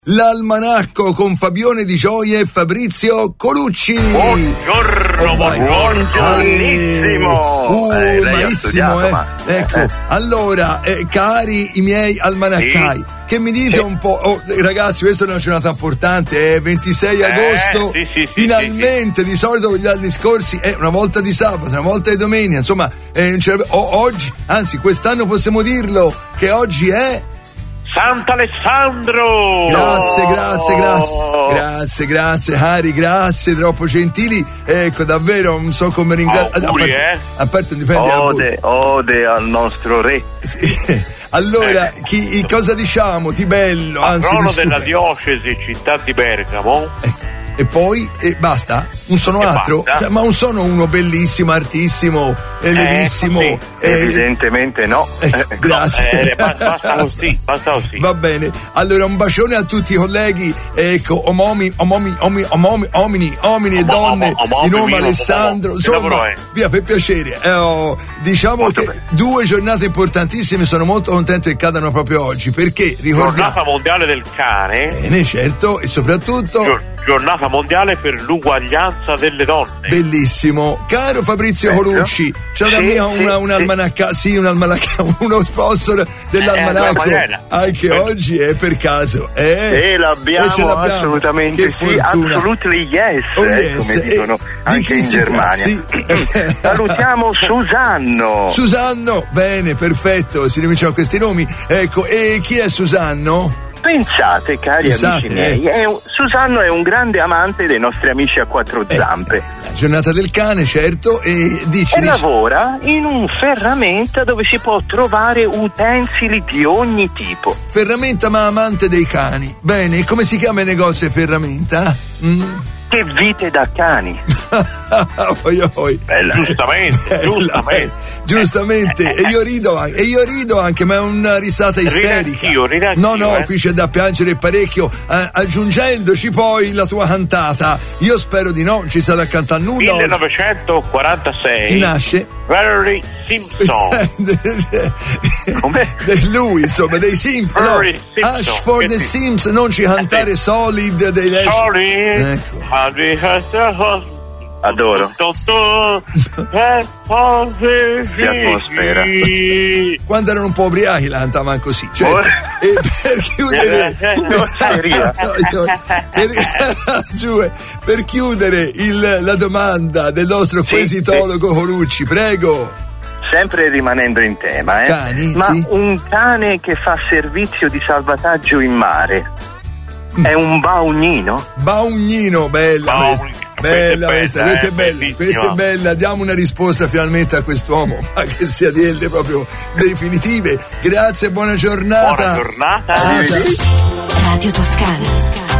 L'almanacco con Fabione Di Gioia e Fabrizio Colucci. Buongiorno, buongiornissimo. Malissimo, Ecco, allora, cari i miei almanaccai, sì, che mi dite un po', ragazzi, questa è una giornata importante, 26 agosto, finalmente, di solito gli anni scorsi è una volta di sabato, una volta di domenica, insomma, oggi, anzi quest'anno possiamo dirlo, che oggi è Sant'Alessandro. Grazie Harry, grazie, troppo gentili, ecco, davvero non so come ringraziare. A parte dipende ode al nostro re. Sì. Allora, cosa diciamo di bello? Patrono della diocesi città di Bergamo. E poi basta? Un sono altro? Ma un sono uno bellissimo, artissimo, bellissimo. Sì. Evidentemente no. Grazie. Basta così. Va bene. Allora, un bacione a tutti i colleghi, ecco, uomini e donne di nome Alessandro. Insomma, via, per piacere. Diciamo molto che bene. 2 giornate importantissime, sono molto contento che cadano proprio oggi, perché ricordiamo Giornata mondiale del cane. Bene, certo, e soprattutto Giornata mondiale per l'uguaglianza delle donne. Bellissimo. Caro Fabrizio Colucci, c'è da me un almanacca, uno sponsor dell'almanacco, anche oggi è per caso. L'abbiamo assolutamente, sì, absolutely yes, come dicono anche in Germania. Sì. Salutiamo Susanno, bene, perfetto, si ricominciano questi nomi. Ecco, e chi è Susanno? Pensate, cari amici miei, Susanno è un grande amante dei nostri amici a 4 zampe. La giornata del cane, certo, e lavora in un ferramenta dove si può trovare utensili di ogni tipo. Ferramenta, ma amante dei cani. Bene, e come si chiama il negozio di ferramenta? Che vite da cani. Giustamente. E io rido anche, ma è una risata isterica. No, qui c'è da piangere parecchio, aggiungendoci poi la tua cantata. Io spero di no, non ci sta da cantare nulla. 1946. Chi nasce? Barry Simpson. Come? Lui, insomma, dei Simpson. Ashford e Simpson, non ci cantare Solid dei Solid. Adoro. Che atmosfera. Quando erano un po' ubriachi la cantavano così, certo. E per chiudere per chiudere la domanda del nostro quesitologo Colucci, prego. Sempre rimanendo in tema, Cani, ma un cane che fa servizio di salvataggio in mare è un baugnino? Baugnino, bella questa è bella. Diamo una risposta finalmente a quest'uomo, ma che sia delle proprio definitive. Grazie, buona giornata. Buona giornata. Radio Toscana.